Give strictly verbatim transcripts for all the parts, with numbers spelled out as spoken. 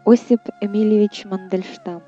Осип Эмильевич Мандельштам.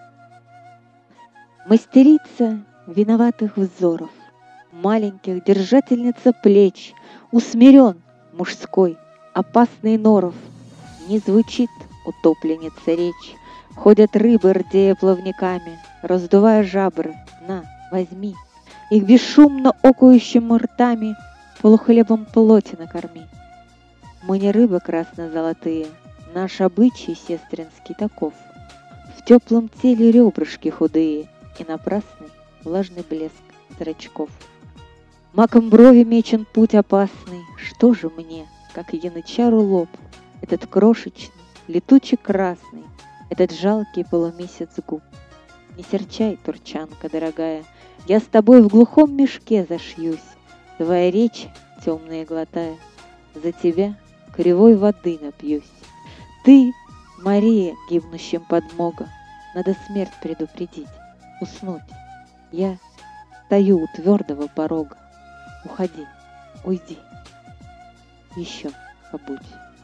Мастерица виноватых взоров, маленьких держательница плеч, усмирен мужской, опасный норов. Не звучит утопленница речь, ходят рыбы, рдея плавниками, раздувая жабры. На, возьми, их бесшумно окающим ртами полухлебом плоти накорми. Мы не рыбы красно-золотые, наш обычай сестринский таков. В теплом теле ребрышки худые и напрасный влажный блеск зрачков. Маком брови мечен путь опасный, что же мне, как янычару лоб, этот крошечный, летучий красный, этот жалкий полумесяц губ. Не серчай, турчанка дорогая, я с тобой в глухом мешке зашьюсь, твоя речь, темные глотая, за тебя кривой воды напьюсь. Ты, Мария, гибнущим подмога, надо смерть предупредить, уснуть. Я стою у твердого порога. Уходи, уйди, еще побудь.